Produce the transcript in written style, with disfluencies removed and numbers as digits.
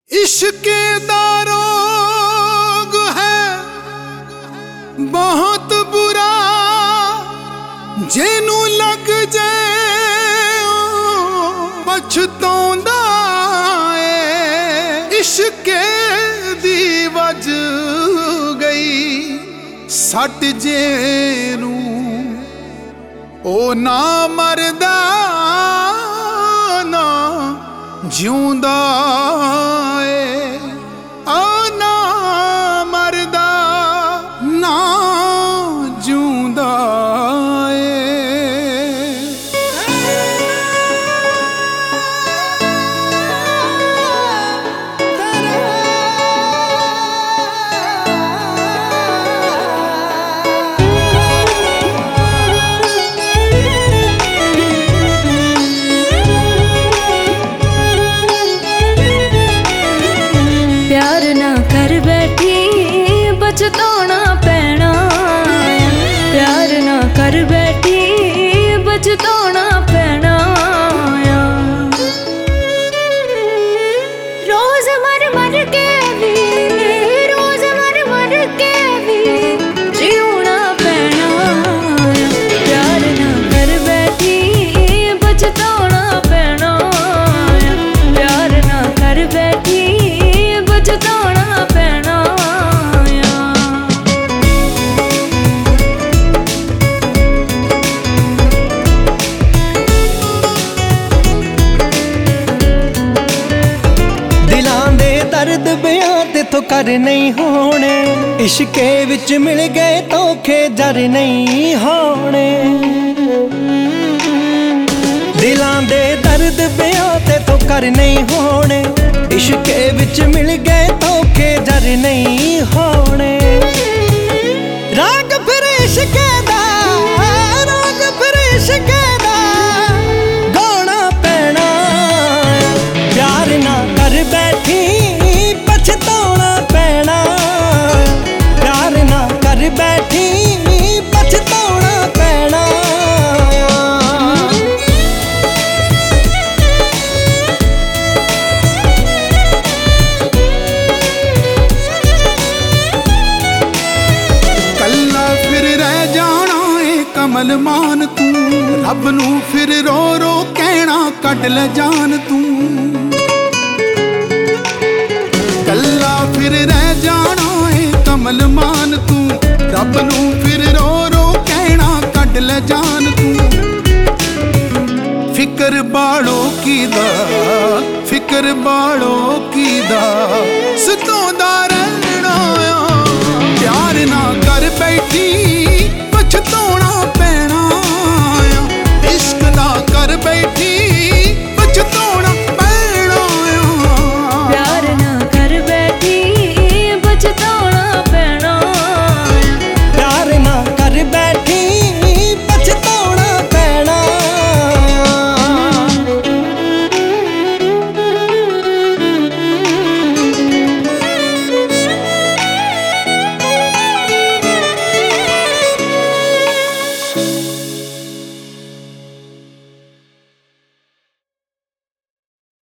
इश्के दा रोग है बहुत बुरा, जेनू लग जाए पछताउंदा है। इश्के दी वज गई सट जेनू ओ ना मरदा ना जिउंदा पछताना पैना, प्यार ना कर बैठी पछताना पैना। रोज मर मर के भी, रोज मर मर के भी जीना पैना। प्यार ना कर बैठी पछताना पैना, प्यार ना कर बैठी पछताना पैना। दर्द बयां तेथों कर नहीं होने, इश्के विच मिल गए धोखे जर नहीं होने। दिलां दे दर्द बयां तेथों कर नहीं होने, इश्के विच मिल गए धोखे जर नहीं होने। राग फिर इश्के दा, राग फिर इश्के दा गाना पैना। प्यार ना कर बैठी पछताना पैना, प्यार ना कर बैठी पछताना पैना। कल्ला फिर रह जाना है कमल मान तू, रब नू फिर रो रो कहना कट ले जान तू। कल्ला फिर रह जाना है कमल मान तू, रब नू फिर रो रो कहना कट ले जान तू। फिकर बाड़ो कीदा, फिकर बाड़ो कीदा सताउंदा रहना। प्यार ना कर बैठी